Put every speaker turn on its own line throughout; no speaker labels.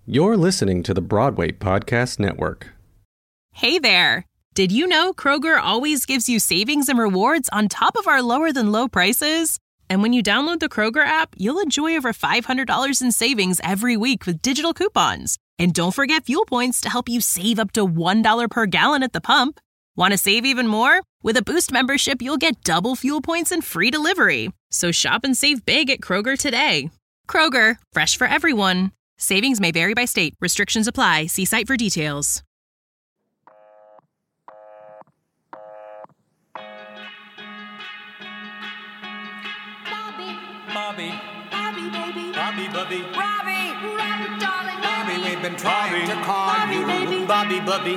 You're listening to the Broadway Podcast Network.
Hey there! Did you know Kroger always gives you savings and rewards on top of our lower-than-low prices? And when you download the Kroger app, you'll enjoy over $500 in savings every week with digital coupons. And don't forget fuel points to help you save up to $1 per gallon at the pump. Want to save even more? With a Boost membership, you'll get double fuel points and free delivery. So shop and save big at Kroger today. Kroger, fresh for everyone. Savings may vary by state. Restrictions apply. See site for details.
Bobby, baby. Bobby. Robert, darling. Bobby, we've been trying to call you. Baby. Bobby.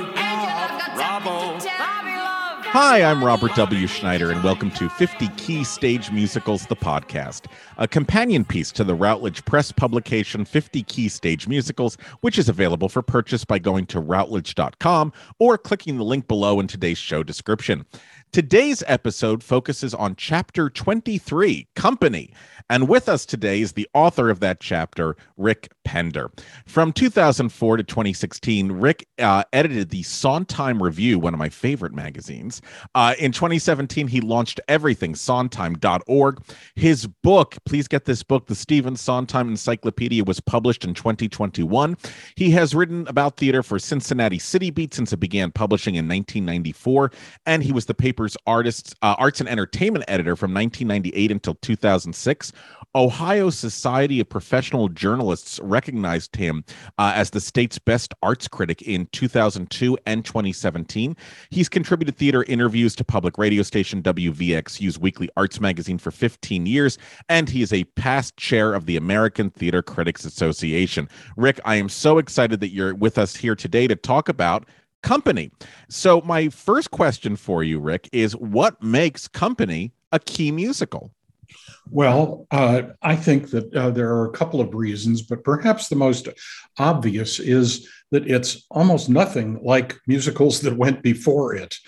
Robbo. Bobby, love.
Hi, I'm Robert W. Schneider, and welcome to 50 Key Stage Musicals, the podcast, a companion piece to the Routledge Press publication 50 Key Stage Musicals, which is available for purchase by going to routledge.com or clicking the link below in today's show description. Today's episode focuses on Chapter 23, Company, and with us today is the author of that chapter, Rick Pender. From 2004 to 2016, Rick edited the Sondheim Review, one of my favorite magazines. In 2017, he launched everything, Sondheim.org. His book, please get this book, the Stephen Sondheim Encyclopedia, was published in 2021. He has written about theater for Cincinnati City Beat since it began publishing in 1994, and he was the paper's arts and entertainment editor from 1998 until 2006. Ohio Society of Professional Journalists recognized him as the state's best arts critic in 2002 and 2017. He's contributed theater interviews to public radio station WVXU's weekly arts magazine for 15 years, and he is a past chair of the American Theater Critics Association. Rick, I am so excited that you're with us here today to talk about Company. So my first question for you, Rick, is what makes Company a key musical?
Well, I think that there are a couple of reasons, but perhaps the most obvious is that it's almost nothing like musicals that went before it.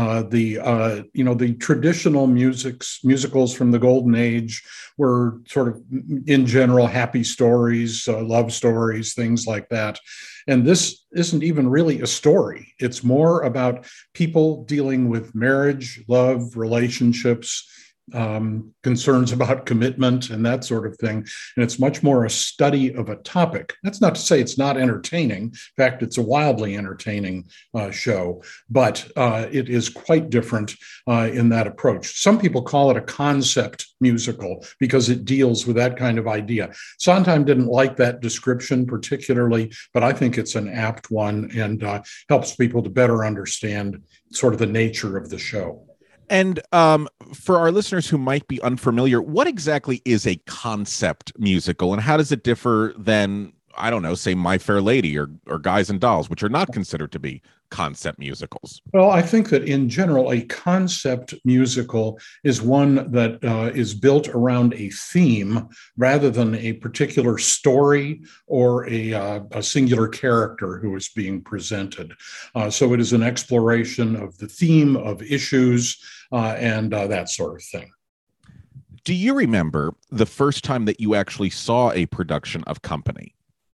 The traditional musicals from the Golden Age were sort of, in general, happy stories, love stories, things like that. And this isn't even really a story. It's more about people dealing with marriage, love, relationships, concerns about commitment and that sort of thing. And it's much more a study of a topic. That's not to say it's not entertaining. In fact, it's a wildly entertaining show, but it is quite different in that approach. Some people call it a concept musical because it deals with that kind of idea. Sondheim didn't like that description particularly, but I think it's an apt one and helps people to better understand sort of the nature of the show.
And for our listeners who might be unfamiliar, what exactly is a concept musical, and how does it differ than, I don't know, say My Fair Lady or Guys and Dolls, which are not considered to be concept musicals?
Well, I think that in general, a concept musical is one that is built around a theme rather than a particular story or a singular character who is being presented. So it is an exploration of the theme, of issues, and that sort of thing.
Do you remember the first time that you actually saw a production of Company?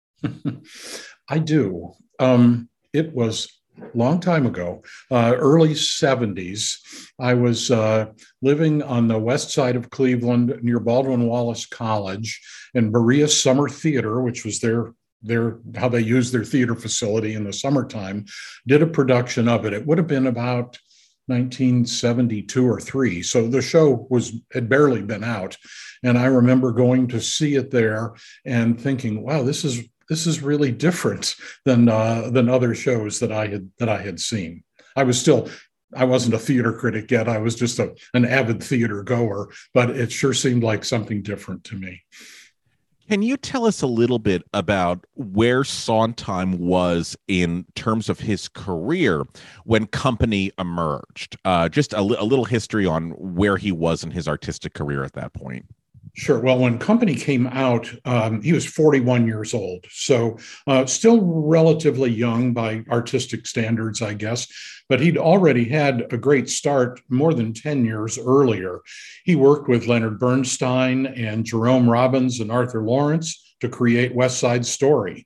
I do. It was a long time ago, early 70s. I was living on the west side of Cleveland near Baldwin Wallace College, and Berea Summer Theater, which was their how they used their theater facility in the summertime, did a production of it. It would have been about 1972 or 3. So the show had barely been out. And I remember going to see it there and thinking, wow, this is really different than other shows that I had seen. I wasn't a theater critic yet. I was just an avid theater goer, but it sure seemed like something different to me.
Can you tell us a little bit about where Sondheim was in terms of his career when Company emerged? Just a little history on where he was in his artistic career at that point.
Sure. Well, when Company came out, he was 41 years old, so still relatively young by artistic standards, I guess. But he'd already had a great start more than 10 years earlier. He worked with Leonard Bernstein and Jerome Robbins and Arthur Lawrence to create West Side Story.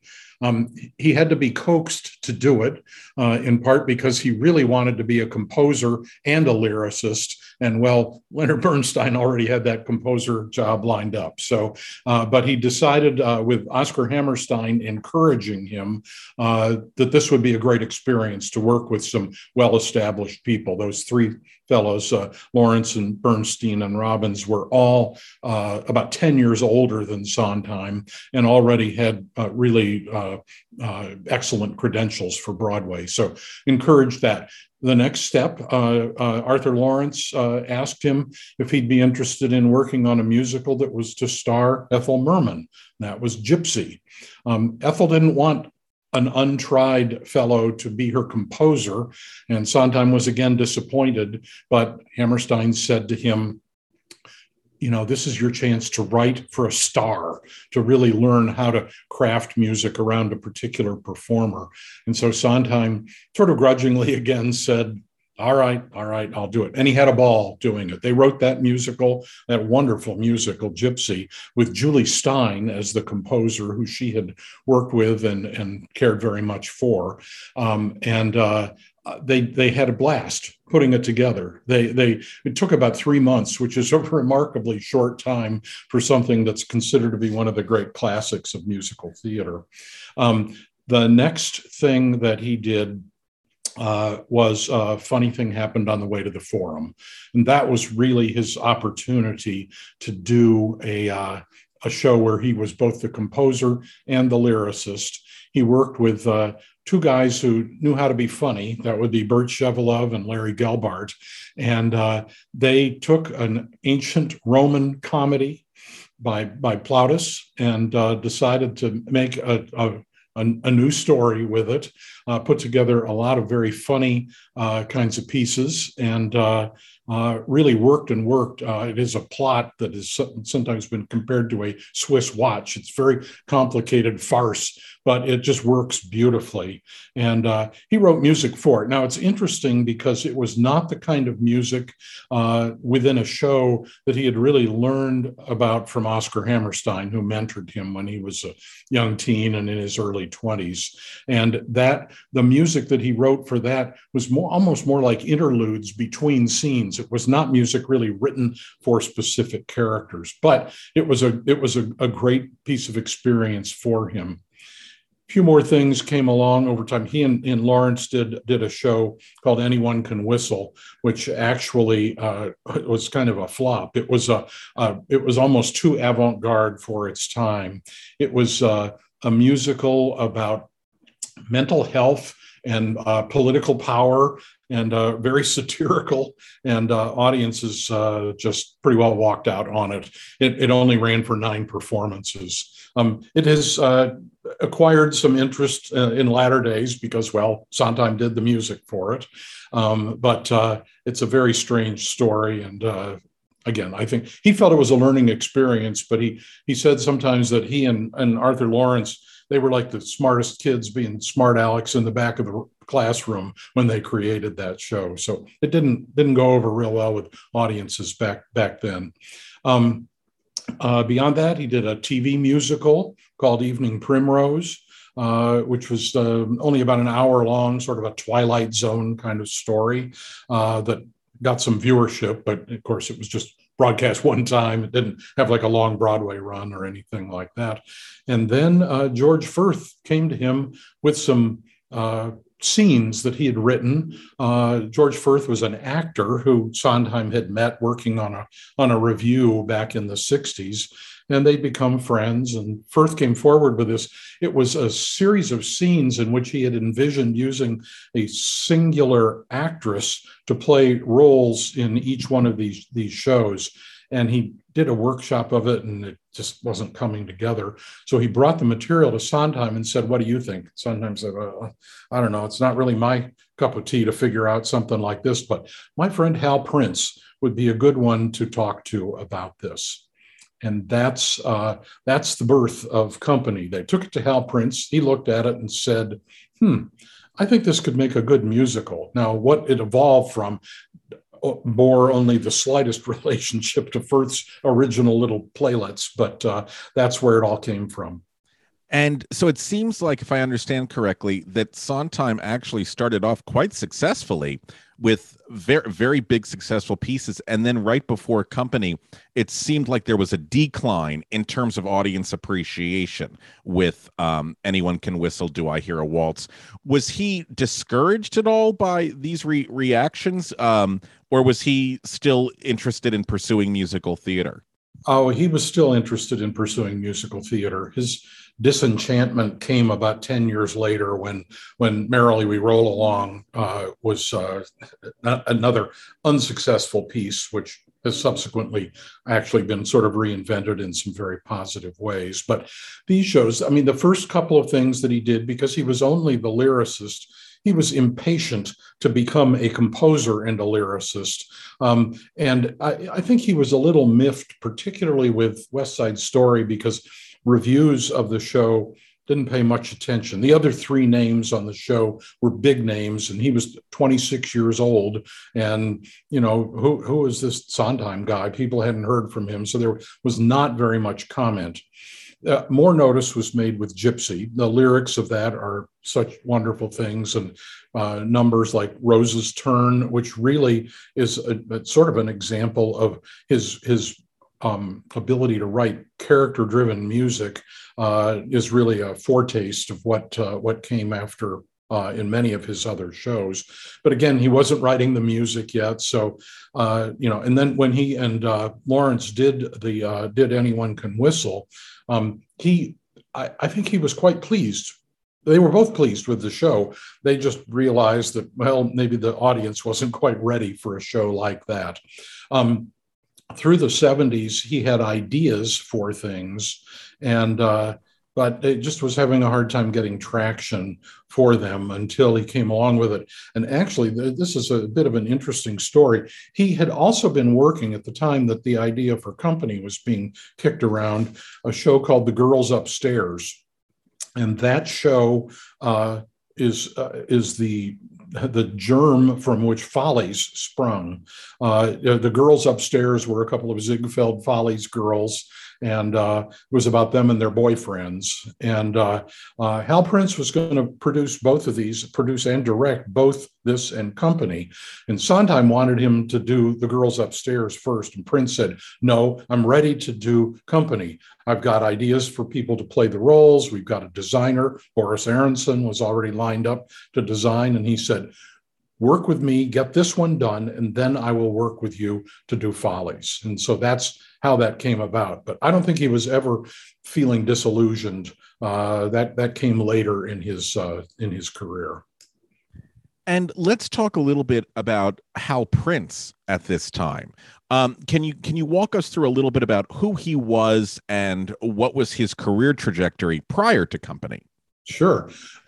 He had to be coaxed to do it, in part because he really wanted to be a composer and a lyricist. And well, Leonard Bernstein already had that composer job lined up. So, but he decided with Oscar Hammerstein encouraging him that this would be a great experience to work with some well-established people. Those three fellows, Lawrence and Bernstein and Robbins, were all about 10 years older than Sondheim and already had really excellent credentials for Broadway. So encouraged that. The next step, Arthur Lawrence asked him if he'd be interested in working on a musical that was to star Ethel Merman. That was Gypsy. Ethel didn't want an untried fellow to be her composer, and Sondheim was again disappointed, but Hammerstein said to him, this is your chance to write for a star, to really learn how to craft music around a particular performer. And so Sondheim sort of grudgingly again said, all right, I'll do it. And he had a ball doing it. They wrote that musical, that wonderful musical, Gypsy, with Julie Stein as the composer who she had worked with and cared very much for. They had a blast putting it together. It took about 3 months, which is a remarkably short time for something that's considered to be one of the great classics of musical theater. The next thing that he did was a funny thing happened on the way to the Forum. And that was really his opportunity to do a show where he was both the composer and the lyricist. He worked with two guys who knew how to be funny. That would be Bert Shevelove and Larry Gelbart. And they took an ancient Roman comedy by Plautus and decided to make a new story with it, put together a lot of very funny kinds of pieces, and really worked. It is a plot that has sometimes been compared to a Swiss watch. It's very complicated farce, but it just works beautifully. And he wrote music for it. Now, it's interesting because it was not the kind of music within a show that he had really learned about from Oscar Hammerstein, who mentored him when he was a young teen and in his early 20s. And the music that he wrote for that was almost more like interludes between scenes. It was not music really written for specific characters, but it was a great piece of experience for him. A few more things came along over time. He and Lawrence did a show called Anyone Can Whistle, which actually was kind of a flop. It was almost too avant-garde for its time. It was a musical about mental health and political power, and very satirical, and audiences just pretty well walked out on it. It only ran for 9 performances. It has acquired some interest in latter days because, well, Sondheim did the music for it. But it's a very strange story. And again, I think he felt it was a learning experience, but he said sometimes that he and Arthur Lawrence, they were like the smartest kids being smart Alex in the back of the classroom when they created that show. So it didn't go over real well with audiences back then. Beyond that, he did a TV musical called Evening Primrose, which was only about an hour long, sort of a Twilight Zone kind of story that got some viewership, but of course it was just broadcast one time. It didn't have like a long Broadway run or anything like that. And then George Furth came to him with some scenes that he had written. George Furth was an actor who Sondheim had met working on a review back in the 60s, and they'd become friends. And Furth came forward with this. It was a series of scenes in which he had envisioned using a singular actress to play roles in each one of these shows. And he did a workshop of it, and it just wasn't coming together. So he brought the material to Sondheim and said, "What do you think?" Sondheim said, "I don't know. It's not really my cup of tea to figure out something like this, but my friend Hal Prince would be a good one to talk to about this." And that's the birth of Company. They took it to Hal Prince. He looked at it and said, I think this could make a good musical. Now, what it evolved from bore only the slightest relationship to Furth's original little playlets, but that's where it all came from.
And so it seems like, if I understand correctly, that Sondheim actually started off quite successfully with very, very big successful pieces. And then right before Company, it seemed like there was a decline in terms of audience appreciation with Anyone Can Whistle, Do I Hear a Waltz? Was he discouraged at all by these reactions? Or was he still interested in pursuing musical theater?
Oh, he was still interested in pursuing musical theater. His disenchantment came about 10 years later when Merrily We Roll Along was another unsuccessful piece, which has subsequently actually been sort of reinvented in some very positive ways. But these shows, I mean, the first couple of things that he did, because he was only the lyricist, he was impatient to become a composer and a lyricist. And I think he was a little miffed, particularly with West Side Story, because reviews of the show didn't pay much attention. The other three names on the show were big names, and he was 26 years old. And, you know, who is this Sondheim guy? People hadn't heard from him, so there was not very much comment. More notice was made with Gypsy. The lyrics of that are such wonderful things, and numbers like Rose's Turn, which really is a sort of an example of his ability to write character-driven music, is really a foretaste of what came after in many of his other shows. But again, he wasn't writing the music yet. So, and then when he and Lawrence did Anyone Can Whistle, I think he was quite pleased. They were both pleased with the show. They just realized that, well, maybe the audience wasn't quite ready for a show like that. Through the 70s, he had ideas for things, but it just was having a hard time getting traction for them until he came along with it. And actually, this is a bit of an interesting story. He had also been working at the time that the idea for Company was being kicked around, a show called The Girls Upstairs. And that show is the germ from which Follies sprung. The Girls Upstairs were a couple of Ziegfeld Follies girls, and it was about them and their boyfriends. And Hal Prince was going to produce both of these, produce and direct both this and Company. And Sondheim wanted him to do The Girls Upstairs first. And Prince said, no, I'm ready to do Company. I've got ideas for people to play the roles. We've got a designer. Boris Aronson was already lined up to design. And he said, work with me, get this one done, and then I will work with you to do Follies. And so that's how that came about. But I don't think he was ever feeling disillusioned. That came later in his career.
And let's talk a little bit about Hal Prince at this time. Can you walk us through a little bit about who he was and what was his career trajectory prior to Company? Sure.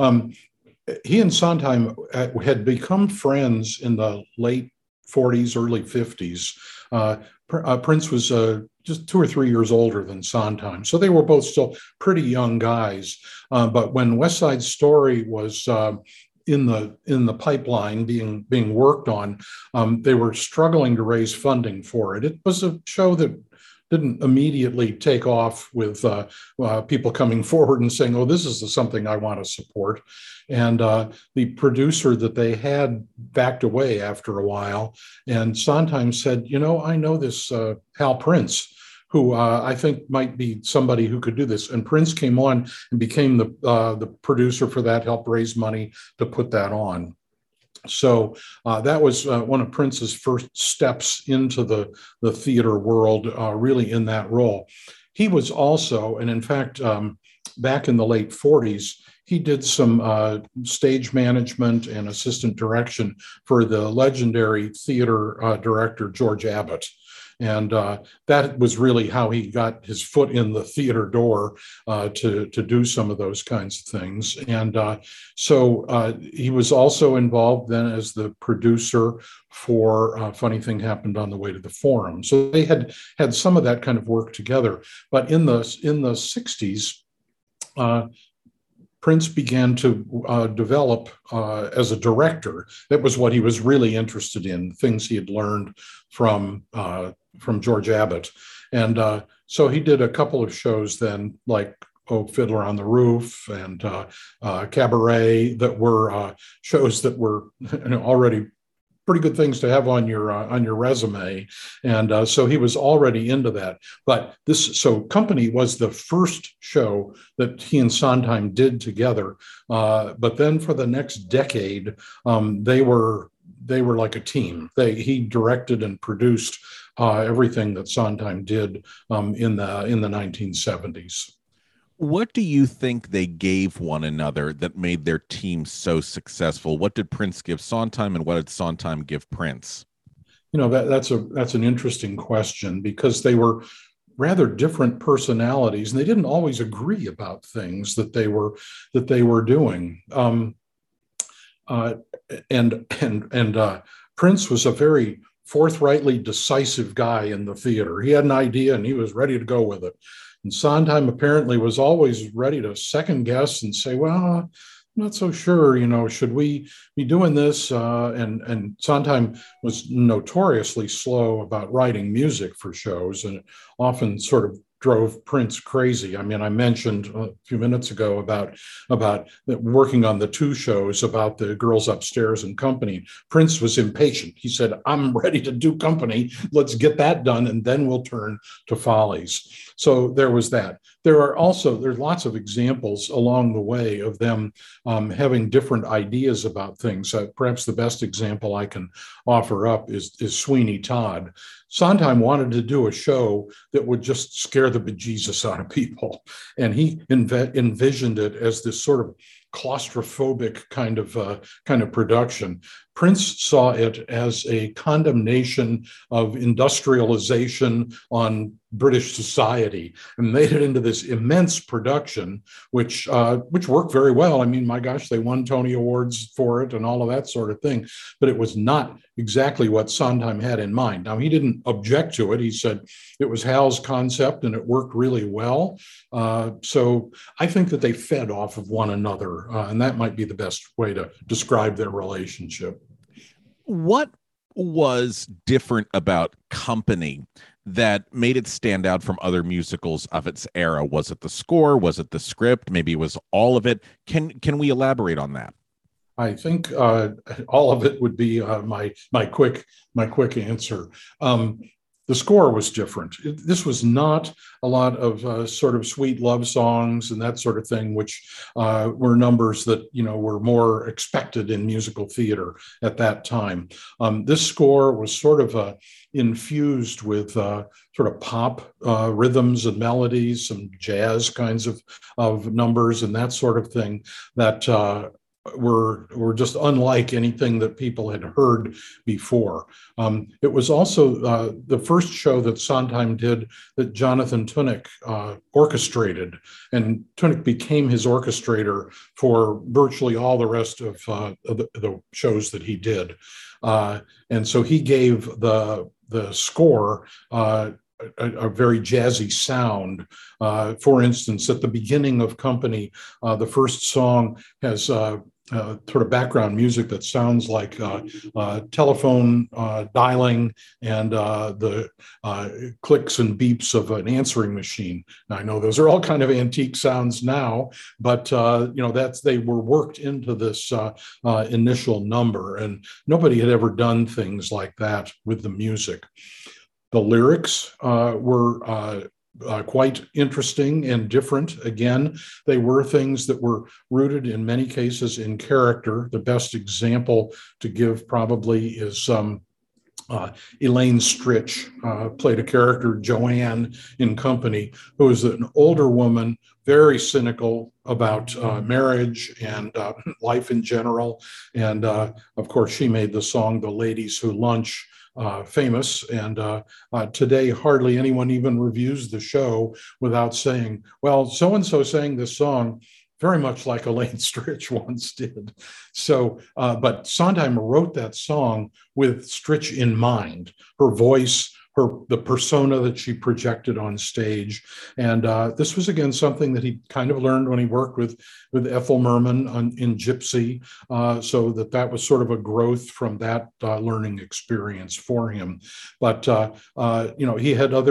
He and Sondheim had become friends in the late 40s, early 50s. Prince was just 2 or 3 years older than Sondheim, so they were both still pretty young guys. But when West Side Story was in the pipeline being worked on, they were struggling to raise funding for it. It was a show that didn't immediately take off with people coming forward and saying, oh, this is something I want to support. And the producer that they had backed away after a while. And Sondheim said, I know this Hal Prince, who I think might be somebody who could do this. And Prince came on and became the producer for that, helped raise money to put that on. So that was one of Prince's first steps into the theater world, really in that role. He was also, and in fact, back in the late 40s, he did some stage management and assistant direction for the legendary theater director, George Abbott. And that was really how he got his foot in the theater door to do some of those kinds of things. And so he was also involved then as the producer for Funny Thing Happened on the Way to the Forum. So they had some of that kind of work together. But in the 60s, Prince began to develop as a director. That was what he was really interested in, things he had learned from George Abbott. And so he did a couple of shows then, like Oh, Fiddler on the Roof and Cabaret, that were shows that were already pretty good things to have on your resume. And so he was already into that. But Company was the first show that he and Sondheim did together. But then for the next decade, they were like a team. He directed and produced everything that Sondheim did in the 1970s.
What do you think they gave one another that made their team so successful? What did Prince give Sondheim, and what did Sondheim give Prince?
That's an interesting question, because they were rather different personalities, and they didn't always agree about things that they were doing. Prince was a very forthrightly decisive guy in the theater. He had an idea and he was ready to go with it. And Sondheim apparently was always ready to second guess and say, well, I'm not so sure, should we be doing this? And Sondheim was notoriously slow about writing music for shows, and it often sort of drove Prince crazy. I mean, I mentioned a few minutes ago about working on the two shows about the Girls Upstairs and Company. Prince was impatient. He said, I'm ready to do Company. Let's get that done, and then we'll turn to Follies. So there was that. There's lots of examples along the way of them having different ideas about things. Perhaps the best example I can offer up is Sweeney Todd. Sondheim wanted to do a show that would just scare the bejesus out of people. And he envisioned it as this sort of claustrophobic kind of production. Prince saw it as a condemnation of industrialization on British society and made it into this immense production, which worked very well. I mean, my gosh, they won Tony Awards for it and all of that sort of thing. But it was not exactly what Sondheim had in mind. Now, he didn't object to it. He said it was Hal's concept and it worked really well. So I think that they fed off of one another, and that might be the best way to describe their relationship.
What was different about Company that made it stand out from other musicals of its era? Was it the score? Was it the script? Maybe it was all of it. Can we elaborate on that?
I think all of it would be my quick answer. The score was different. This was not a lot of sort of sweet love songs and that sort of thing, which were numbers that were more expected in musical theater at that time. This score was sort of infused with sort of pop rhythms and melodies, some jazz kinds of numbers and that sort of thing that were just unlike anything that people had heard before. It was also the first show that Sondheim did that Jonathan Tunick orchestrated, and Tunick became his orchestrator for virtually all the rest of the shows that he did. And so he gave the score a very jazzy sound. For instance, at the beginning of Company, the first song has sort of background music that sounds like telephone dialing and the clicks and beeps of an answering machine. Now, I know those are all kind of antique sounds now, but they were worked into this initial number, and nobody had ever done things like that with the music. The lyrics were quite interesting and different. Again, they were things that were rooted in many cases in character. The best example to give probably is Elaine Stritch played a character, Joanne, in Company, who was an older woman, very cynical about marriage and life in general. And of course, she made the song "The Ladies Who Lunch" famous, and today hardly anyone even reviews the show without saying, well, so-and-so sang this song very much like Elaine Stritch once did. So, but Sondheim wrote that song with Stritch in mind, her voice, the persona that she projected on stage. And this was, again, something that he kind of learned when he worked with Ethel Merman in Gypsy. So that was sort of a growth from that learning experience for him. But, he had other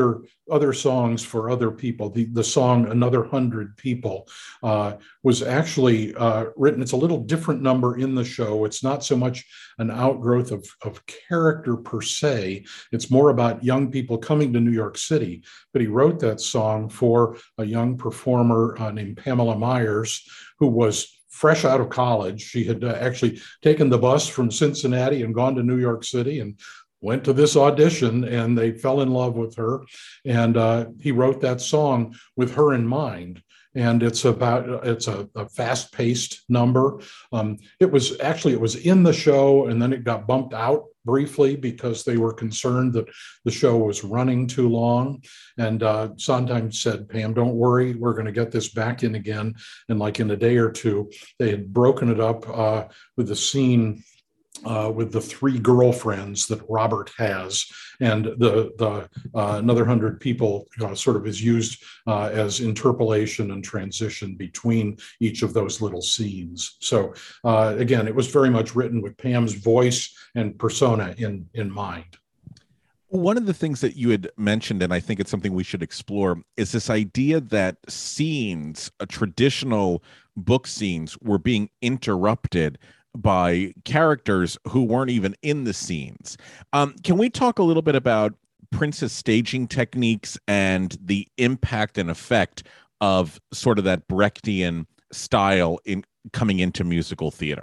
other songs for other people. The song Another 100 People was actually written. It's a little different number in the show. It's not so much an outgrowth of character per se. It's more about young people coming to New York City. But he wrote that song for a young performer named Pamela Myers, who was fresh out of college. She had actually taken the bus from Cincinnati and gone to New York City and went to this audition, and they fell in love with her. And he wrote that song with her in mind. And it's a fast-paced number. It was in the show, and then it got bumped out briefly because they were concerned that the show was running too long. And Sondheim said, "Pam, don't worry, we're going to get this back in again." And like in a day or two, they had broken it up with the scene with the three girlfriends that Robert has, and the Another 100 People sort of is used as interpolation and transition between each of those little scenes. So again, it was very much written with Pam's voice and persona in mind.
One of the things that you had mentioned, and I think it's something we should explore, is this idea that scenes, traditional book scenes, were being interrupted by characters who weren't even in the scenes. Can we talk a little bit about Prince's staging techniques and the impact and effect of sort of that Brechtian style in coming into musical theater?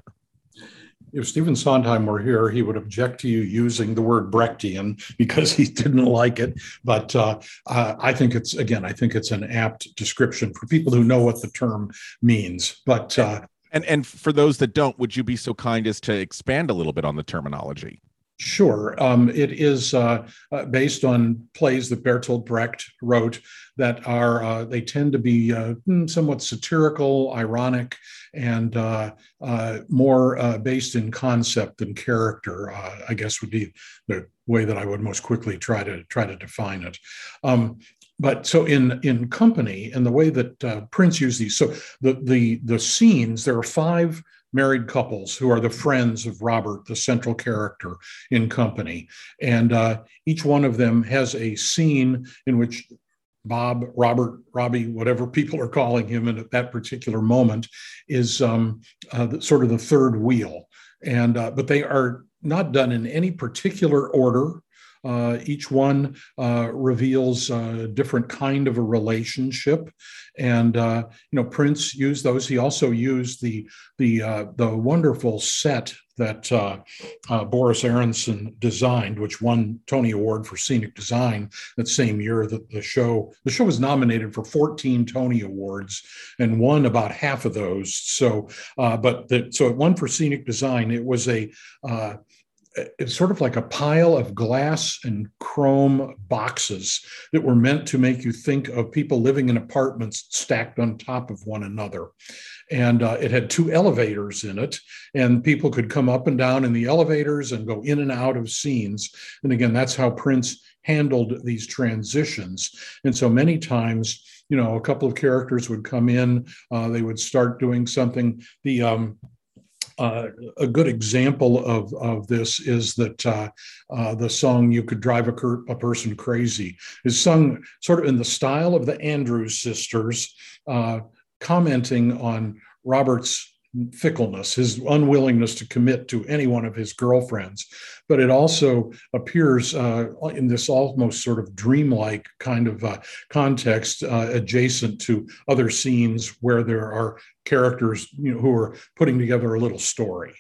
If Stephen Sondheim were here, he would object to you using the word Brechtian because he didn't like it. But I think it's an apt description for people who know what the term means. But
And for those that don't, would you be so kind as to expand a little bit on the terminology?
Sure. It is based on plays that Bertolt Brecht wrote that they tend to be somewhat satirical, ironic, and more based in concept than character, I guess would be the way that I would most quickly try to define it. But so in Company, and the way that Prince used these, so the scenes, there are 5 married couples who are the friends of Robert, the central character in Company. And each one of them has a scene in which Bob, Robert, Robbie, whatever people are calling him at that particular moment, is sort of the third wheel. And but they are not done in any particular order. Each one reveals a different kind of a relationship, and Prince used those. He also used the wonderful set that Boris Aronson designed, which won Tony Award for scenic design that same year that the show was nominated for 14 Tony Awards and won about half of those. So, so it won for scenic design. It was it's sort of like a pile of glass and chrome boxes that were meant to make you think of people living in apartments stacked on top of one another. And it had 2 elevators in it, and people could come up and down in the elevators and go in and out of scenes. And again, that's how Prince handled these transitions. And so many times, a couple of characters would come in, they would start doing something. A good example of this is that the song "You Could Drive a Person Crazy" is sung sort of in the style of the Andrews Sisters, commenting on Robert's fickleness, his unwillingness to commit to any one of his girlfriends. But it also appears in this almost sort of dreamlike kind of context adjacent to other scenes where there are characters who are putting together a little story.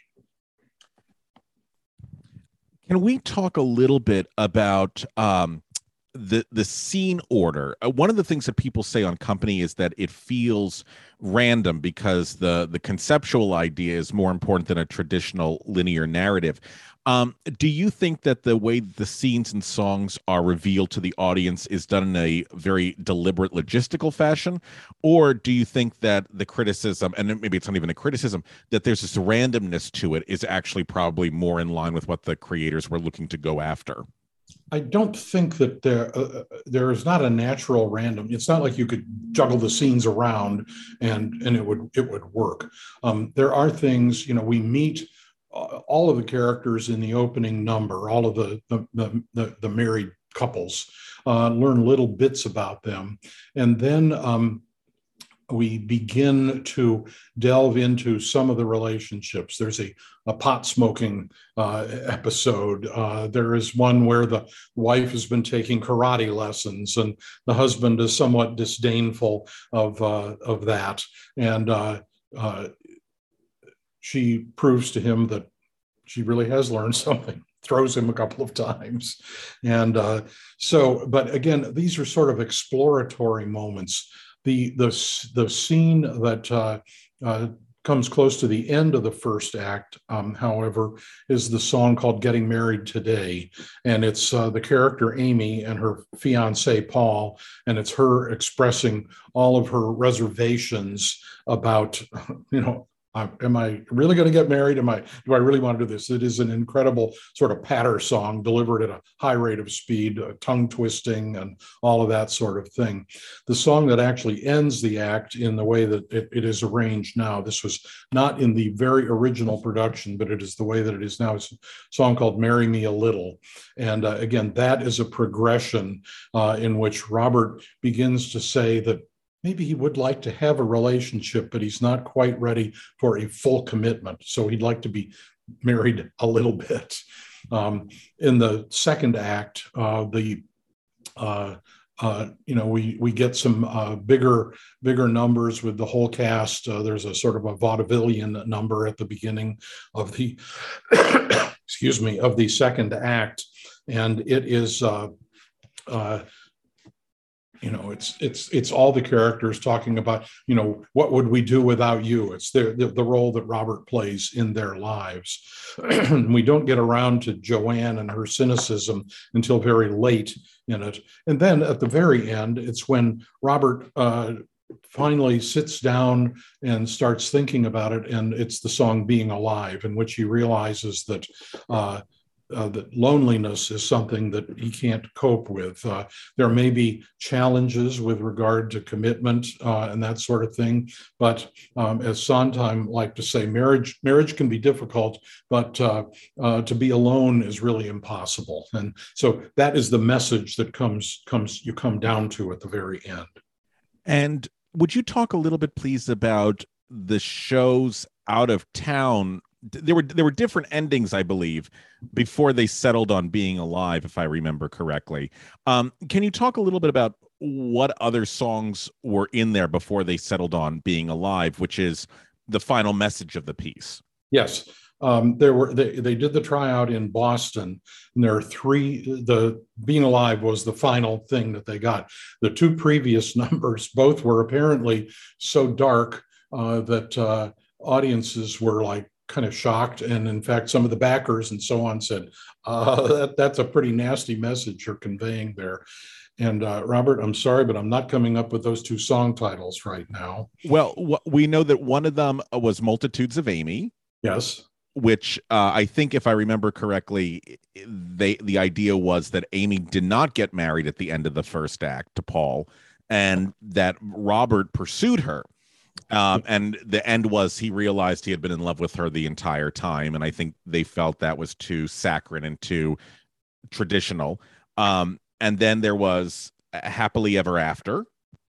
Can we talk a little bit about the scene order? One of the things that people say on Company is that it feels random because the conceptual idea is more important than a traditional linear narrative. Do you think that the way the scenes and songs are revealed to the audience is done in a very deliberate logistical fashion? Or do you think that the criticism, and maybe it's not even a criticism, that there's this randomness to it is actually probably more in line with what the creators were looking to go after?
I don't think that there is not a natural random. It's not like you could juggle the scenes around and it would work. There are things, we meet all of the characters in the opening number, all of the married couples, learn little bits about them. And then we begin to delve into some of the relationships. There's a pot smoking episode. There is one where the wife has been taking karate lessons and the husband is somewhat disdainful of that. And she proves to him that she really has learned something, throws him a couple of times. And but again, these are sort of exploratory moments. The scene that comes close to the end of the first act, however, is the song called Getting Married Today. And it's the character Amy and her fiance, Paul, and it's her expressing all of her reservations about, am I really going to get married? Do I really want to do this? It is an incredible sort of patter song delivered at a high rate of speed, tongue twisting and all of that sort of thing. The song that actually ends the act in the way that it is arranged now, this was not in the very original production, but it is the way that it is now. It's a song called Marry Me a Little. And again, that is a progression in which Robert begins to say that maybe he would like to have a relationship, but he's not quite ready for a full commitment. So he'd like to be married a little bit. In the second act, we get some bigger numbers with the whole cast. There's a sort of a vaudevillian number at the beginning of the, of the second act, and it is. It's all the characters talking about, what would we do without you? It's the role that Robert plays in their lives. We don't get around to Joanne and her cynicism until very late in it. And then at the very end, it's when Robert finally sits down and starts thinking about it. And it's the song Being Alive, in which he realizes that that loneliness is something that he can't cope with. There may be challenges with regard to commitment and that sort of thing, but as Sondheim liked to say, marriage can be difficult, but to be alone is really impossible. And so that is the message that you come down to at the very end.
And would you talk a little bit, please, about the shows out of town? There were different endings, I believe, before they settled on Being Alive, if I remember correctly. Can you talk a little bit about what other songs were in there before they settled on Being Alive, which is the final message of the piece?
Yes. They did the tryout in Boston, and there are three. The Being Alive was the final thing that they got. The two previous numbers both were apparently so dark that audiences were like kind of shocked, and in fact some of the backers and so on said that's a pretty nasty message you're conveying there. And Robert, I'm sorry, but I'm not coming up with those two song titles right now.
Well, we know that one of them was Multitudes of Amy.
Yes.
Which I think, if I remember correctly, the idea was that Amy did not get married at the end of the first act to Paul, and that Robert pursued her. And the end was he realized he had been in love with her the entire time, and I think they felt that was too saccharine and too traditional. And then there was Happily Ever After,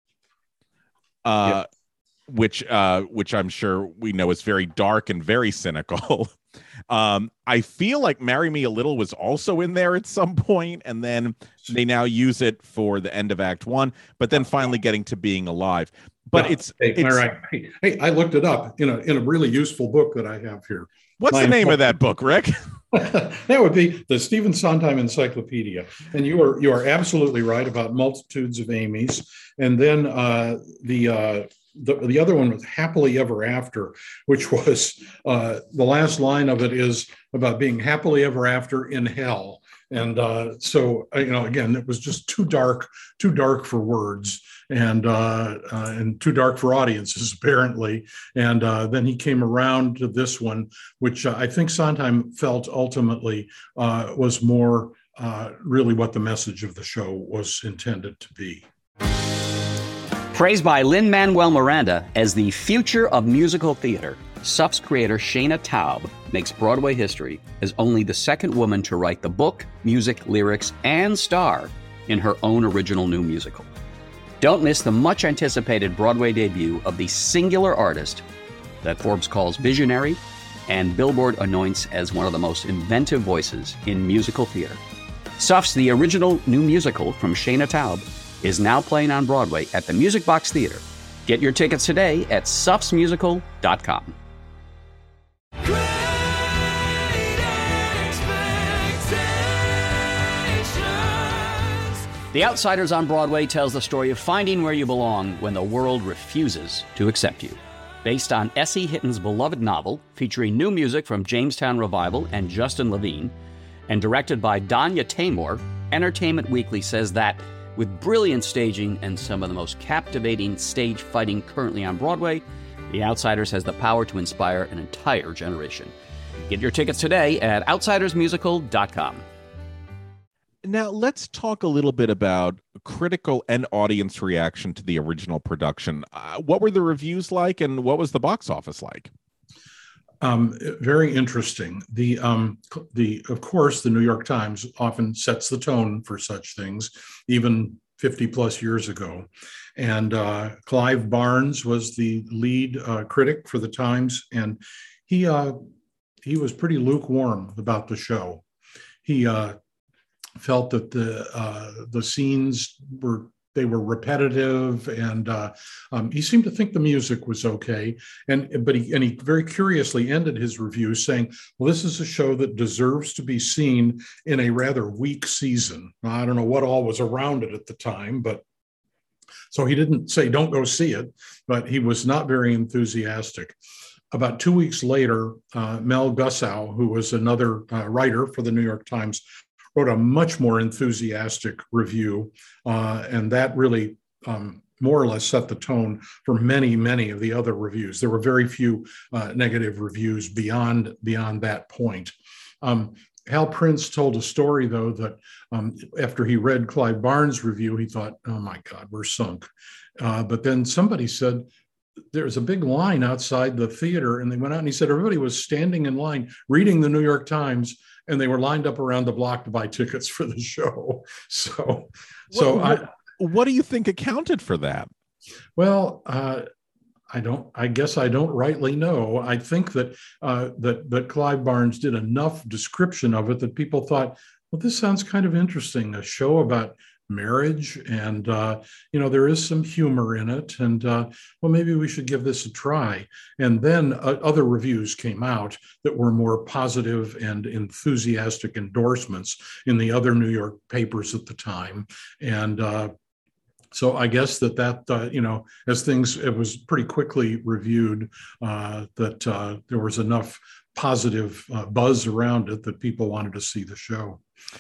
which I'm sure we know is very dark and very cynical. I feel like Marry Me a Little was also in there at some point, and then they now use it for the end of Act One, but then finally getting to Being Alive. But it's
all right. Hey, I looked it up in a really useful book that I have here.
What's the name of that book, Rick?
That would be the Stephen Sondheim Encyclopedia. And you are absolutely right about Multitudes of Amy's. And then the other one was Happily Ever After, which was the last line of it is about being happily ever after in hell. And so, again, it was just too dark for words, and too dark for audiences, apparently. And then he came around to this one, which I think Sondheim felt ultimately was more really what the message of the show was intended to be.
Praised by Lin-Manuel Miranda as the future of musical theater, Sups creator Shana Taub makes Broadway history as only the second woman to write the book, music, lyrics, and star in her own original new musical. Don't miss the much-anticipated Broadway debut of the singular artist that Forbes calls visionary and Billboard anoints as one of the most inventive voices in musical theater. Suff's The Original New Musical from Shana Taub is now playing on Broadway at the Music Box Theater. Get your tickets today at suffsmusical.com. The Outsiders on Broadway tells the story of finding where you belong when the world refuses to accept you. Based on S.E. Hitton's beloved novel, featuring new music from Jamestown Revival and Justin Levine, and directed by Danya Tamor, Entertainment Weekly says that, with brilliant staging and some of the most captivating stage fighting currently on Broadway, The Outsiders has the power to inspire an entire generation. Get your tickets today at outsidersmusical.com.
Now, let's talk a little bit about critical and audience reaction to the original production. What were the reviews like, and what was the box office like?
Very interesting. Of course, the New York Times often sets the tone for such things, even 50 plus years ago. And Clive Barnes was the lead critic for the Times, and he was pretty lukewarm about the show. He felt that the scenes were repetitive, and he seemed to think the music was okay. But he very curiously ended his review saying, "Well, this is a show that deserves to be seen in a rather weak season." Now, I don't know what all was around it at the time, but so he didn't say don't go see it, but he was not very enthusiastic. About 2 weeks later, Mel Gussow, who was another writer for the New York Times, wrote a much more enthusiastic review, and that really more or less set the tone for many, many of the other reviews. There were very few negative reviews beyond that point. Hal Prince told a story, though, that after he read Clive Barnes' review, he thought, oh my God, we're sunk. But then somebody said, there's a big line outside the theater, and they went out and he said everybody was standing in line reading the New York Times, and they were lined up around the block to buy tickets for the show.
What do you think accounted for that?
Well, I guess I don't rightly know. I think that that Clive Barnes did enough description of it that people thought, well, this sounds kind of interesting, a show about marriage, and there is some humor in it, and well, maybe we should give this a try. And then other reviews came out that were more positive and enthusiastic endorsements in the other New York papers at the time. And so I guess that as things, it was pretty quickly reviewed that there was enough positive buzz around it that people wanted to see the show.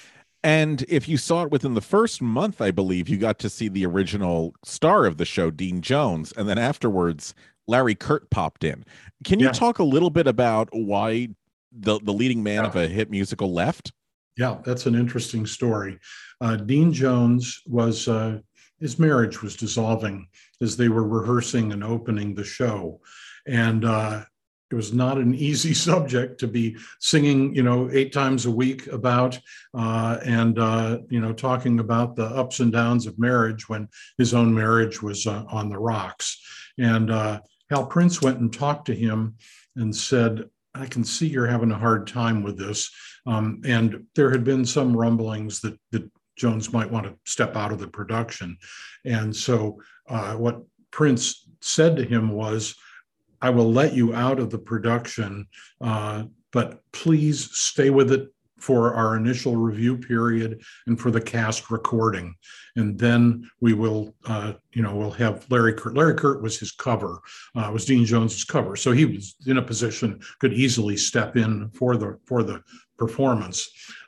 And if you saw it within the first month, I believe, you got to see the original star of the show, Dean Jones. And then afterwards, Larry Kert popped in. Can you talk a little bit about why the leading man of a hit musical left?
Yeah, that's an interesting story. Dean Jones was, his marriage was dissolving as they were rehearsing and opening the show. And it was not an easy subject to be singing, 8 times a week about, and talking about the ups and downs of marriage when his own marriage was on the rocks. And Hal Prince went and talked to him and said, I can see you're having a hard time with this. And there had been some rumblings that Jones might want to step out of the production. And so what Prince said to him was, I will let you out of the production, but please stay with it for our initial review period and for the cast recording. And then we will, we'll have Larry Kert. Larry Kert was his cover, was Dean Jones's cover. So he was in a position, could easily step in for the performance.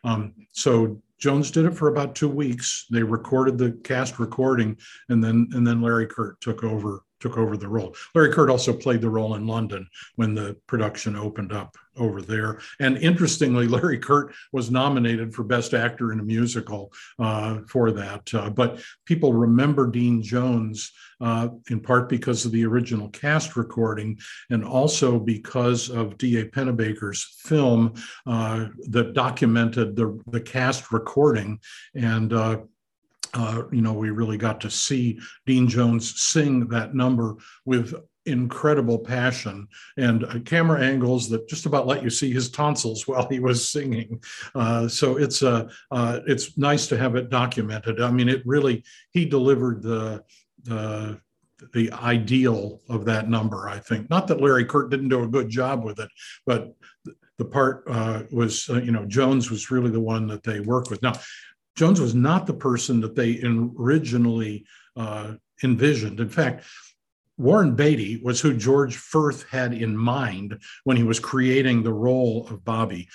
So Jones did it for about 2 weeks. They recorded the cast recording, and then Larry Kert took over the role. Larry Kert also played the role in London when the production opened up over there. And interestingly, Larry Kert was nominated for Best Actor in a Musical for that. But people remember Dean Jones in part because of the original cast recording, and also because of D.A. Pennebaker's film that documented the cast recording. And we really got to see Dean Jones sing that number with incredible passion and camera angles that just about let you see his tonsils while he was singing. So it's nice to have it documented. I mean, he delivered the ideal of that number, I think. Not that Larry Kirk didn't do a good job with it, but the part was, Jones was really the one that they worked with. Now, Jones was not the person that they originally envisioned. In fact, Warren Beatty was who George Furth had in mind when he was creating the role of Bobby.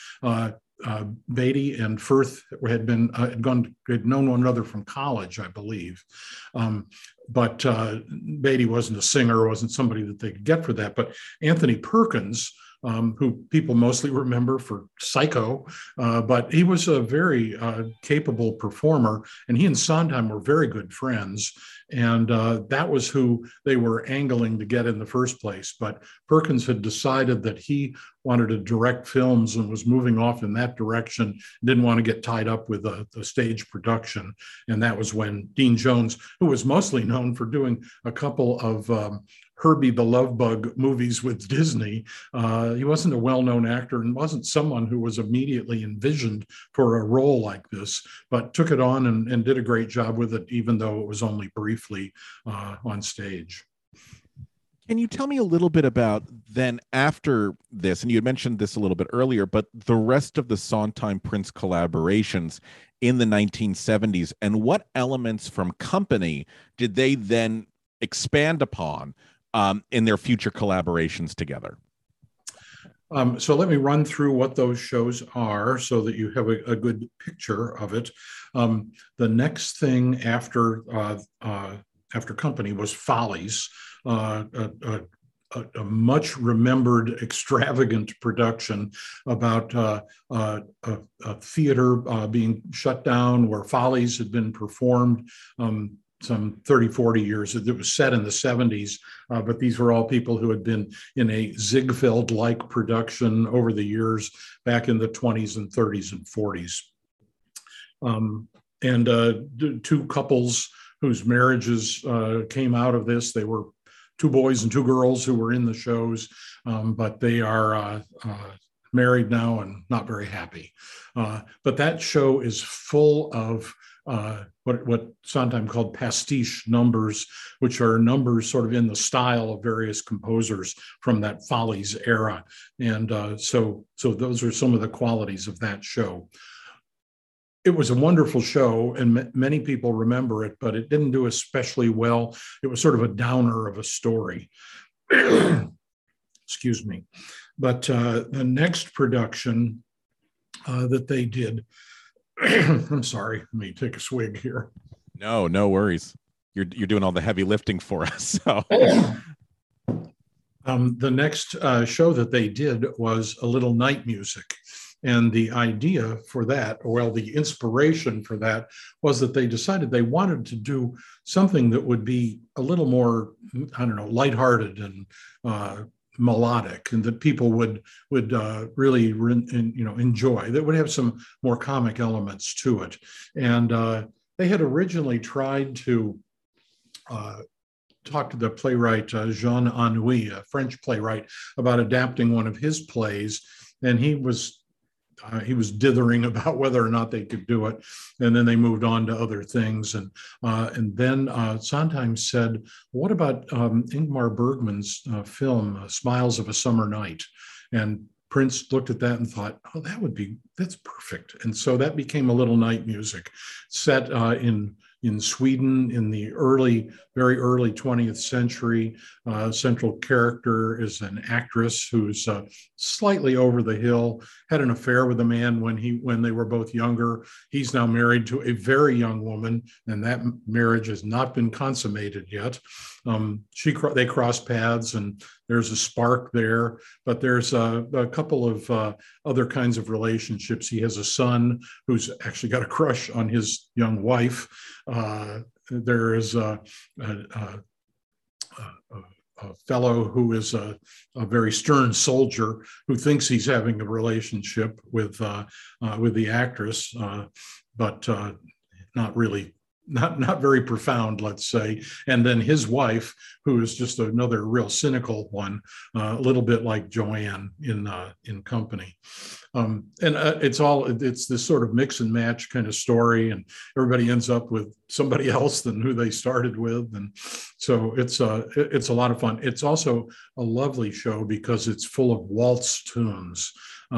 Beatty and Furth had known one another from college, I believe. But Beatty wasn't a singer, wasn't somebody that they could get for that. But Anthony Perkins, who people mostly remember for Psycho, but he was a very capable performer, and he and Sondheim were very good friends. And that was who they were angling to get in the first place. But Perkins had decided that he wanted to direct films and was moving off in that direction, didn't want to get tied up with the stage production. And that was when Dean Jones, who was mostly known for doing a couple of Herbie the Love Bug movies with Disney. He wasn't a well-known actor and wasn't someone who was immediately envisioned for a role like this, but took it on and did a great job with it, even though it was only briefly on stage.
Can you tell me a little bit about then after this, and you had mentioned this a little bit earlier, but the rest of the Sondheim Prince collaborations in the 1970s, and what elements from Company did they then expand upon in their future collaborations together?
So let me run through what those shows are so that you have a good picture of it. The next thing after Company was Follies, a much remembered extravagant production about a theater being shut down where Follies had been performed some 30, 40 years. It was set in the 70s, but these were all people who had been in a Ziegfeld-like production over the years back in the 20s and 30s and 40s. Two couples whose marriages came out of this. They were two boys and two girls who were in the shows, but they are married now and not very happy. But that show is full of what Sondheim called pastiche numbers, which are numbers sort of in the style of various composers from that Follies era. And so those are some of the qualities of that show. It was a wonderful show, and many people remember it, but it didn't do especially well. It was sort of a downer of a story. Excuse me. But the next production that they did, I'm sorry, let me take a swig here.
No worries. You're doing all the heavy lifting for us. So.
The next show that they did was A Little Night Music. And the idea for that, well, the inspiration for that was that they decided they wanted to do something that would be a little more, lighthearted and melodic, and that people would really enjoy. That would have some more comic elements to it. And they had originally tried to talk to the playwright Jean Anouilh, a French playwright, about adapting one of his plays, and he was dithering about whether or not they could do it, and then they moved on to other things. And then Sondheim said, "What about Ingmar Bergman's film Smiles of a Summer Night?" And Prince looked at that and thought, "Oh, that's perfect." And so that became A Little Night Music, set in Sweden in the very early 20th century. Central character is an actress who's slightly over the hill, had an affair with a man when they were both younger. He's now married to a very young woman, and that marriage has not been consummated yet. They cross paths, and there's a spark there, but there's a couple of other kinds of relationships. He has a son who's actually got a crush on his young wife. There is a fellow who is a very stern soldier who thinks he's having a relationship with the actress, but not really not very profound, let's say. And then his wife, who is just another real cynical one, a little bit like Joanne in Company. It's this sort of mix and match kind of story, and everybody ends up with somebody else than who they started with, and so it's a lot of fun. It's also a lovely show because it's full of waltz tunes.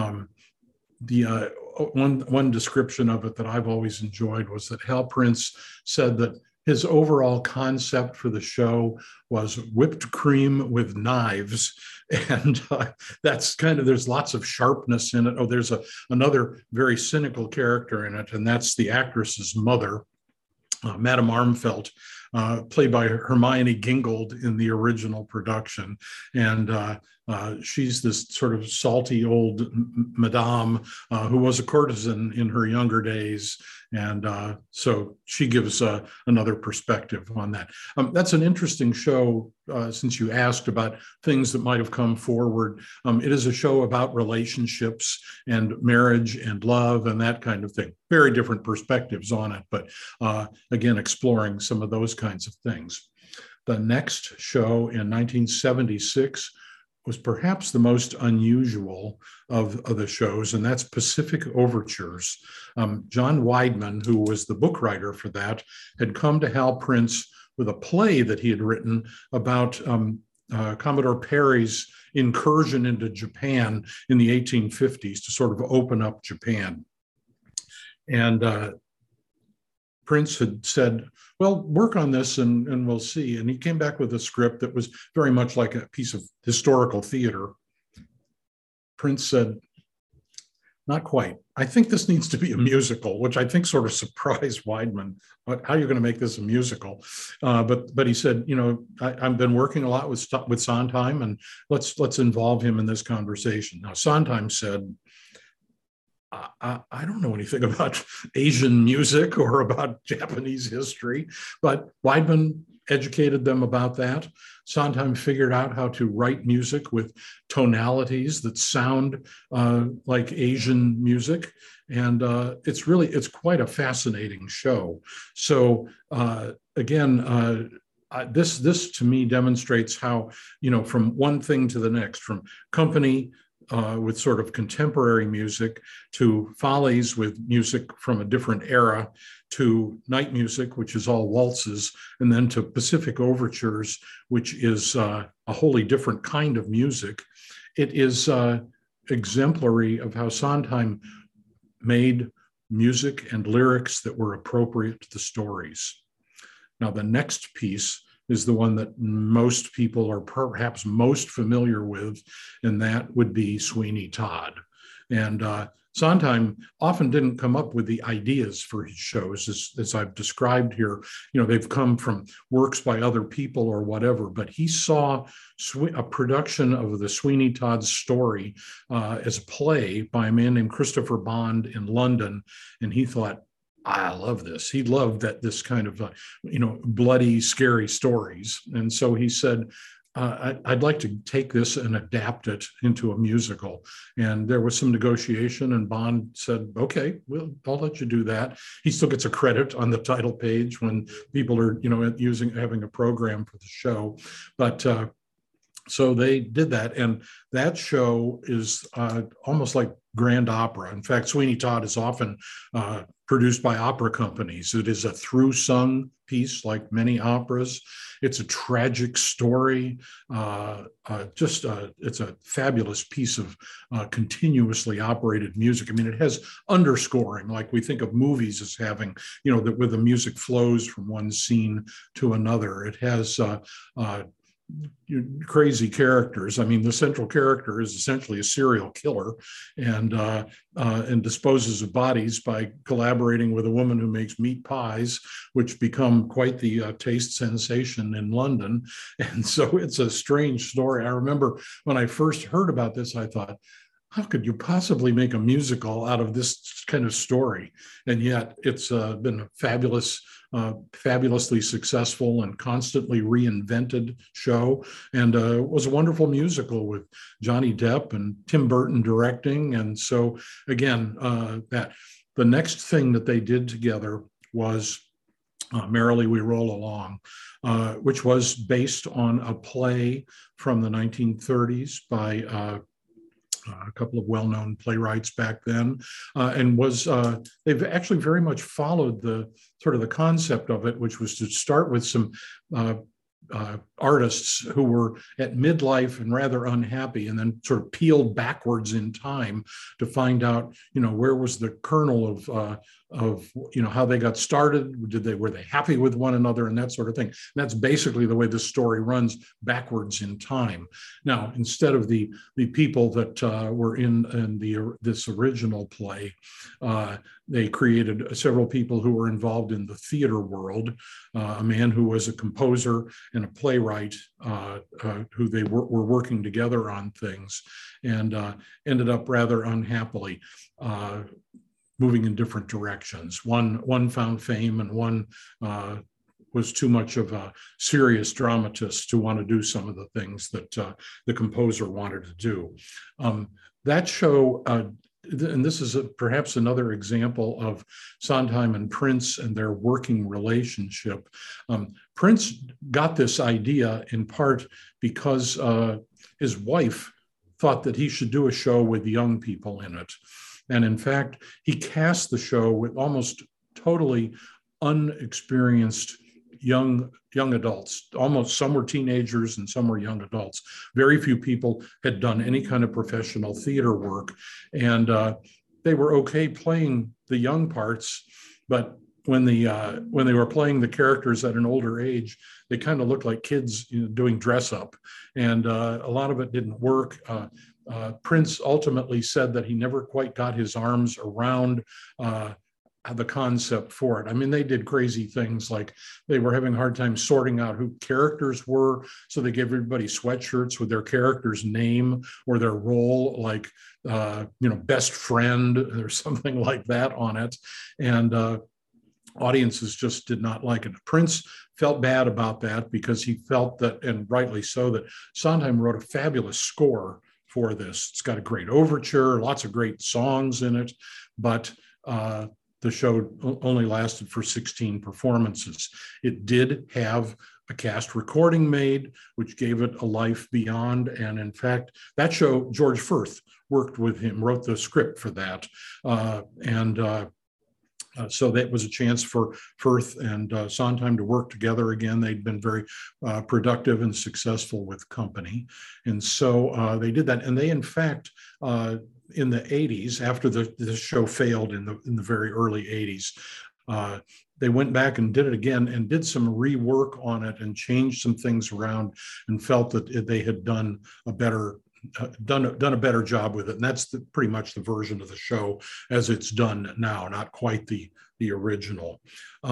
One description of it that I've always enjoyed was that Hal Prince said that his overall concept for the show was whipped cream with knives. And that's there's lots of sharpness in it. Oh, there's another very cynical character in it, and that's the actress's mother, Madame Armfeldt, played by Hermione Gingold in the original production. And she's this sort of salty old madame who was a courtesan in her younger days. And so she gives another perspective on that. That's an interesting show, since you asked about things that might have come forward. It is a show about relationships and marriage and love and that kind of thing. Very different perspectives on it, but again, exploring some of those kinds of things. The next show in 1976 was perhaps the most unusual of the shows, and that's Pacific Overtures. John Weidman, who was the book writer for that, had come to Hal Prince with a play that he had written about Commodore Perry's incursion into Japan in the 1850s to sort of open up Japan. And Prince had said, well, work on this and we'll see. And he came back with a script that was very much like a piece of historical theater. Prince said, not quite. I think this needs to be a musical, which I think sort of surprised Weidman. How are you going to make this a musical? But he said, I've been working a lot with Sondheim, and let's involve him in this conversation. Now, Sondheim said, I don't know anything about Asian music or about Japanese history, but Weidman educated them about that. Sondheim figured out how to write music with tonalities that sound like Asian music. And it's quite a fascinating show. So again, this to me demonstrates how, from one thing to the next, from Company with sort of contemporary music, to Follies with music from a different era, to Night Music, which is all waltzes, and then to Pacific Overtures, which is a wholly different kind of music. It is exemplary of how Sondheim made music and lyrics that were appropriate to the stories. Now, the next piece is the one that most people are perhaps most familiar with, and that would be Sweeney Todd. And Sondheim often didn't come up with the ideas for his shows, as I've described here. They've come from works by other people or whatever, but he saw a production of the Sweeney Todd story as a play by a man named Christopher Bond in London, and he thought, I love this. He loved this kind of, bloody, scary stories. And so he said, I'd like to take this and adapt it into a musical. And there was some negotiation, and Bond said, okay, I'll let you do that. He still gets a credit on the title page when people are, having a program for the show. But so they did that. And that show is almost like grand opera. In fact, Sweeney Todd is often produced by opera companies. It is a through-sung piece, like many operas. It's a tragic story. It's a fabulous piece of continuously operated music. I mean, it has underscoring, like we think of movies as having, where the music flows from one scene to another. It has crazy characters. I mean, the central character is essentially a serial killer and disposes of bodies by collaborating with a woman who makes meat pies, which become quite the taste sensation in London. And so it's a strange story. I remember when I first heard about this, I thought, how could you possibly make a musical out of this kind of story? And yet it's been a fabulously successful and constantly reinvented show, and was a wonderful musical with Johnny Depp and Tim Burton directing. And so again, the next thing that they did together was Merrily We Roll Along, which was based on a play from the 1930s by a couple of well-known playwrights back then, and they've actually very much followed the sort of the concept of it, which was to start with some artists who were at midlife and rather unhappy, and then sort of peeled backwards in time to find out, where was the kernel of how they got started. Were they happy with one another, and that sort of thing. And that's basically the way the story runs, backwards in time. Now, instead of the people that were in this original play, they created several people who were involved in the theater world. A man who was a composer and a playwright who they were working together on things, and ended up rather unhappily moving in different directions. One found fame, and one was too much of a serious dramatist to want to do some of the things that the composer wanted to do. That show, and this is perhaps another example of Sondheim and Prince and their working relationship. Prince got this idea in part because his wife thought that he should do a show with young people in it. And in fact, he cast the show with almost totally unexperienced young adults. Almost some were teenagers and some were young adults. Very few people had done any kind of professional theater work, and they were okay playing the young parts, but when they were playing the characters at an older age, they kind of looked like kids doing dress up, and a lot of it didn't work. Prince ultimately said that he never quite got his arms around the concept for it. I mean, they did crazy things, like they were having a hard time sorting out who characters were, so they gave everybody sweatshirts with their character's name or their role, like best friend or something like that on it, and audiences just did not like it. Prince felt bad about that because he felt that, and rightly so, that Sondheim wrote a fabulous score for this. It's got a great overture, lots of great songs in it, but the show only lasted for 16 performances. It did have a cast recording made, which gave it a life beyond. And in fact, that show, George Furth worked with him, wrote the script for that. So that was a chance for Furth and Sondheim to work together again. They'd been very productive and successful with company. And so they did that. And they, in fact, in the 80s, after the show failed in the very early 80s, they went back and did it again and did some rework on it and changed some things around, and felt that they had done a better job with it. And that's pretty much the version of the show as it's done now, not quite the original.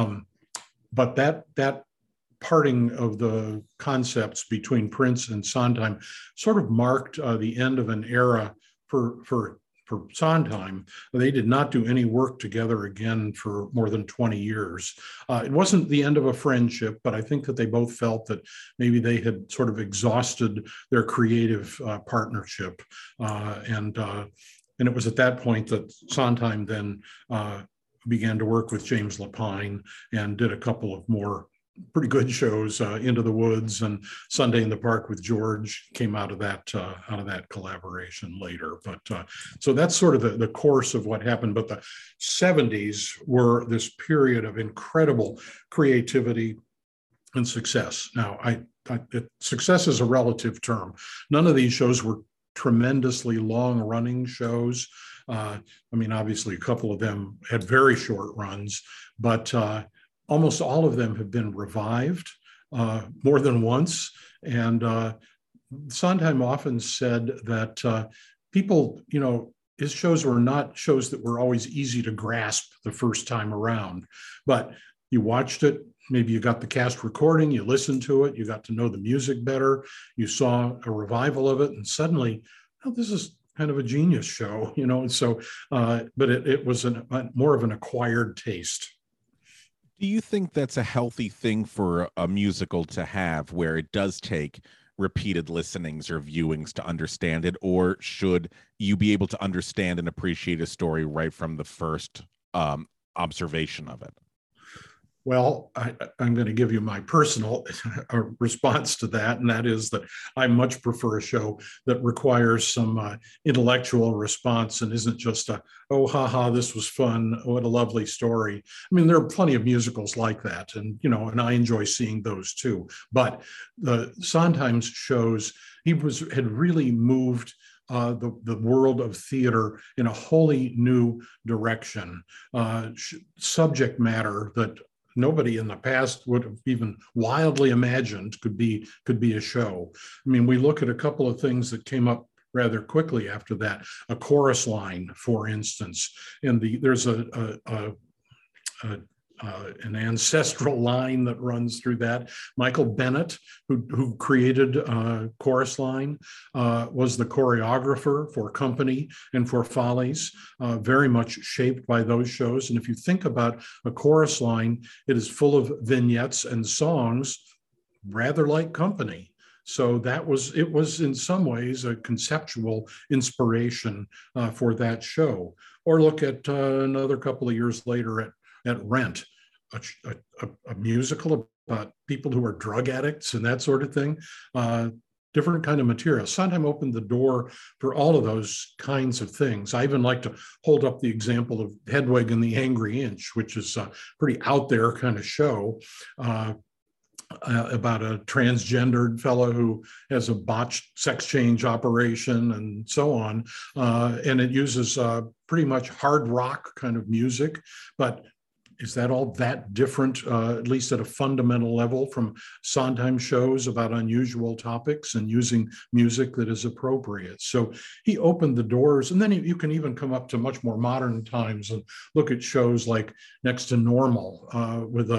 But that parting of the concepts between Prince and Sondheim sort of marked the end of an era for Sondheim. They did not do any work together again for more than 20 years. It wasn't the end of a friendship, but I think that they both felt that maybe they had sort of exhausted their creative partnership. And it was at that point that Sondheim then began to work with James Lapine and did a couple of more pretty good shows. Into the Woods and Sunday in the Park with George came out of that collaboration later. But so that's sort of the course of what happened. But the 70s were this period of incredible creativity and success. Now, success is a relative term. None of these shows were tremendously long-running shows. I mean, obviously, a couple of them had very short runs, but almost all of them have been revived more than once. And Sondheim often said that people, his shows were not shows that were always easy to grasp the first time around, but you watched it, maybe you got the cast recording, you listened to it, you got to know the music better, you saw a revival of it, and suddenly, oh, this is kind of a genius show, and so, but it was more of an acquired taste.
Do you think that's a healthy thing for a musical to have, where it does take repeated listenings or viewings to understand it, or should you be able to understand and appreciate a story right from the first observation of it?
Well, I'm going to give you my personal response to that, and that is that I much prefer a show that requires some intellectual response and isn't just oh, haha, this was fun, what a lovely story. I mean, there are plenty of musicals like that, and and I enjoy seeing those too. But the Sondheim's shows, had really moved the world of theater in a wholly new direction. Subject matter that nobody in the past would have even wildly imagined could be a show. I mean, we look at a couple of things that came up rather quickly after that. A chorus line, for instance, there's an ancestral line that runs through that. Michael Bennett, who created Chorus Line, was the choreographer for Company and for Follies, very much shaped by those shows. And if you think about a chorus line, it is full of vignettes and songs, rather like Company. So it was in some ways a conceptual inspiration for that show. Or look at another couple of years later at Rent, a musical about people who are drug addicts and that sort of thing. Different kind of material. Sondheim opened the door for all of those kinds of things. I even like to hold up the example of Hedwig and the Angry Inch, which is a pretty out there kind of show about a transgendered fellow who has a botched sex change operation and so on. And it uses pretty much hard rock kind of music, but is that all that different, at least at a fundamental level, from Sondheim shows about unusual topics and using music that is appropriate? So he opened the doors, and then you can even come up to much more modern times and look at shows like Next to Normal, with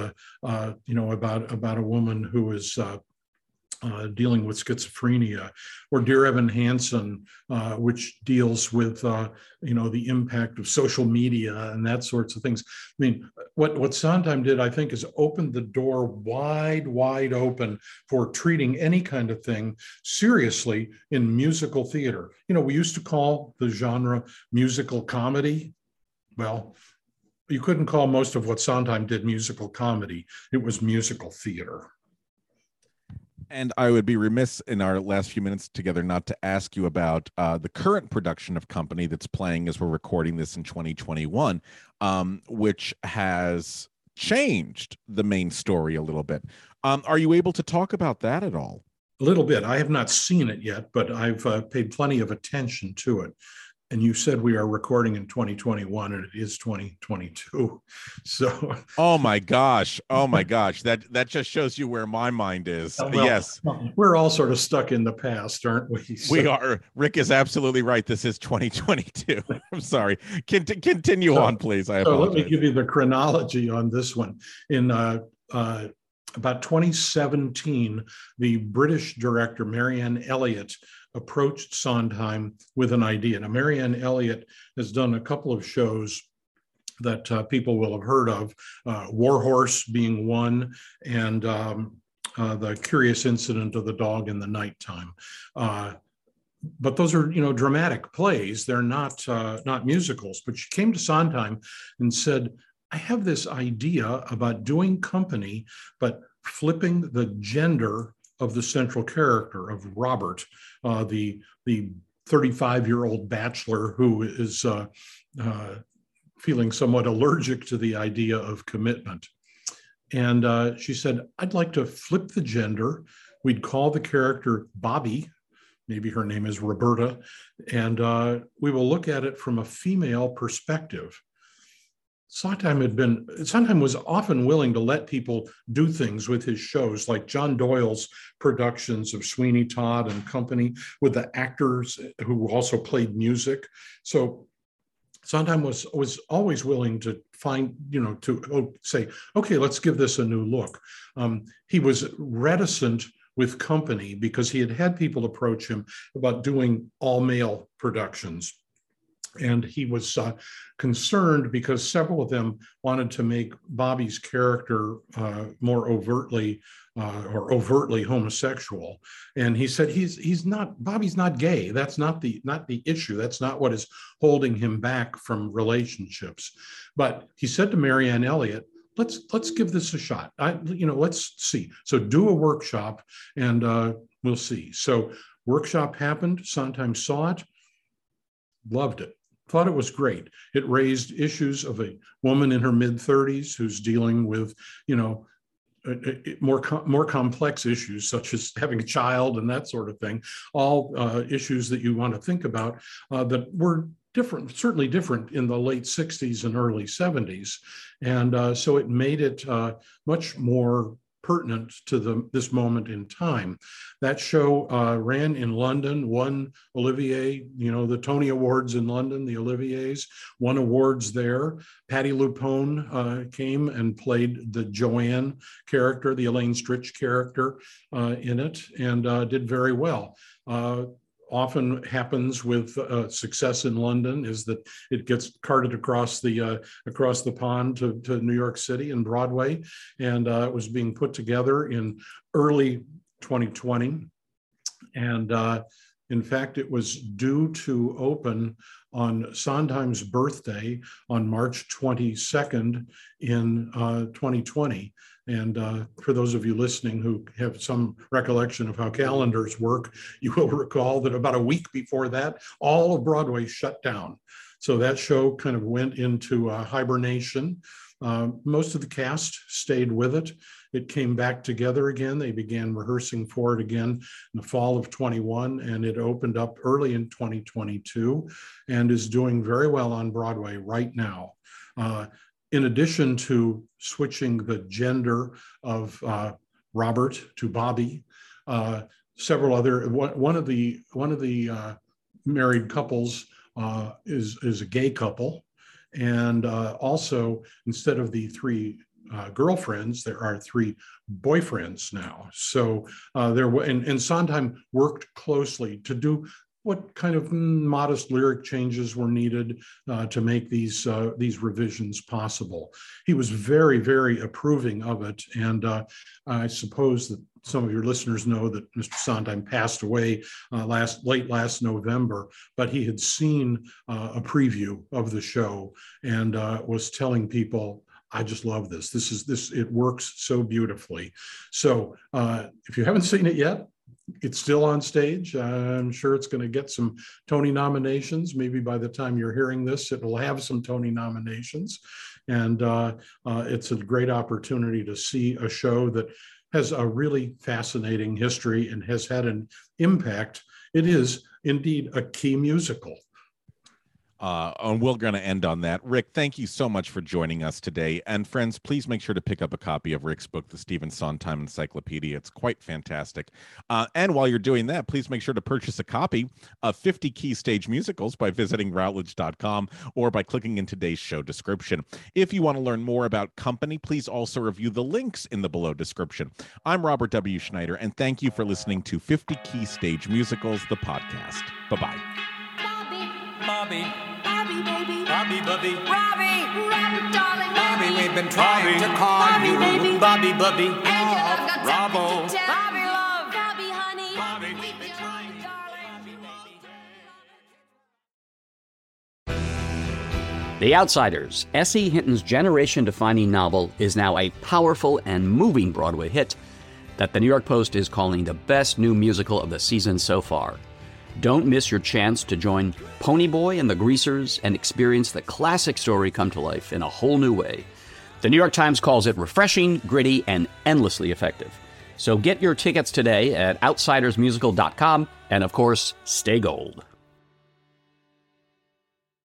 about a woman who is dealing with schizophrenia, or Dear Evan Hansen, which deals with the impact of social media and that sorts of things. I mean, what Sondheim did, I think, is opened the door wide open for treating any kind of thing seriously in musical theater. We used to call the genre musical comedy. Well, you couldn't call most of what Sondheim did musical comedy. It was musical theater.
And I would be remiss in our last few minutes together not to ask you about the current production of Company that's playing as we're recording this in 2021, which has changed the main story a little bit. Are you able to talk about that at all?
A little bit. I have not seen it yet, but I've paid plenty of attention to it. And you said we are recording in 2021, and it is 2022. So,
oh my gosh, that just shows you where my mind is. Well, yes,
we're all sort of stuck in the past, aren't we? So,
we are. Rick is absolutely right. This is 2022. I'm sorry. Continue on, please. I apologize.
Let me give you the chronology on this one. In about 2017, the British director Marianne Elliott approached Sondheim with an idea. Now, Marianne Elliott has done a couple of shows that people will have heard of, War Horse being one, and The Curious Incident of the Dog in the Nighttime. But those are, dramatic plays. They're not musicals. But she came to Sondheim and said, I have this idea about doing Company, but flipping the gender of the central character of Robert, the 35-year-old bachelor who is feeling somewhat allergic to the idea of commitment. And she said, I'd like to flip the gender. We'd call the character Bobby, maybe her name is Roberta, and we will look at it from a female perspective. Sondheim was often willing to let people do things with his shows, like John Doyle's productions of Sweeney Todd and Company with the actors who also played music. So Sondheim was always willing to say, okay, let's give this a new look. He was reticent with Company because he had people approach him about doing all male productions. And he was concerned because several of them wanted to make Bobby's character more overtly homosexual. And he said Bobby's not gay. That's not the issue. That's not what is holding him back from relationships. But he said to Marianne Elliott, let's give this a shot. Let's see. So do a workshop, and we'll see. So workshop happened. Sondheim saw it, loved it, thought it was great. It raised issues of a woman in her mid-30s who's dealing with, more complex issues such as having a child and that sort of thing, all issues that you want to think about that were different, certainly different in the late 60s and early 70s. And so it made it much more pertinent to this moment in time. That show ran in London, won Olivier, the Tony Awards in London, the Oliviers, won awards there. Patti LuPone came and played the Joanne character, the Elaine Stritch character in it, and did very well. Often happens with success in London is that it gets carted across the pond to New York City and Broadway, and it was being put together in early 2020, and in fact, it was due to open on Sondheim's birthday on March 22nd in 2020. And for those of you listening who have some recollection of how calendars work, you will recall that about a week before that, all of Broadway shut down. So that show kind of went into hibernation. Most of the cast stayed with it. It came back together again. They began rehearsing for it again in the fall of 21, and it opened up early in 2022 and is doing very well on Broadway right now. In addition to switching the gender of Robert to Bobby, several other one of the married couples is a gay couple, and also instead of the three girlfriends, there are three boyfriends now. So and Sondheim worked closely to do what kind of modest lyric changes were needed to make these revisions possible. He was very, very approving of it. And I suppose that some of your listeners know that Mr. Sondheim passed away late last November, but he had seen a preview of the show and was telling people, I just love this. It works so beautifully. So if you haven't seen it yet, it's still on stage. I'm sure it's going to get some Tony nominations. Maybe by the time you're hearing this, it will have some Tony nominations. And it's a great opportunity to see a show that has a really fascinating history and has had an impact. It is indeed a key musical.
And we're going to end on that. Rick, thank you so much for joining us today. And friends, please make sure to pick up a copy of Rick's book, The Stephen Sondheim Encyclopedia. It's quite fantastic. And while you're doing that, please make sure to purchase a copy of 50 Key Stage Musicals by visiting Routledge.com or by clicking in today's show description. If you want to learn more about Company, please also review the links in the below description. I'm Robert W. Schneider, and thank you for listening to 50 Key Stage Musicals, the podcast. Bye-bye.
Bobby, baby. Bobby, Robbie, darling. Bobby, we've been trying to call Bobby, you. Baby. Bobby, Robbo. Bobby, love. Bobby, honey. Bobby, we've been trying, darling.
The Outsiders, S.E. Hinton's generation-defining novel, is now a powerful and moving Broadway hit that the New York Post is calling the best new musical of the season so far. Don't miss your chance to join Ponyboy and the Greasers and experience the classic story come to life in a whole new way. The New York Times calls it refreshing, gritty, and endlessly effective. So get your tickets today at outsidersmusical.com, and of course, stay gold.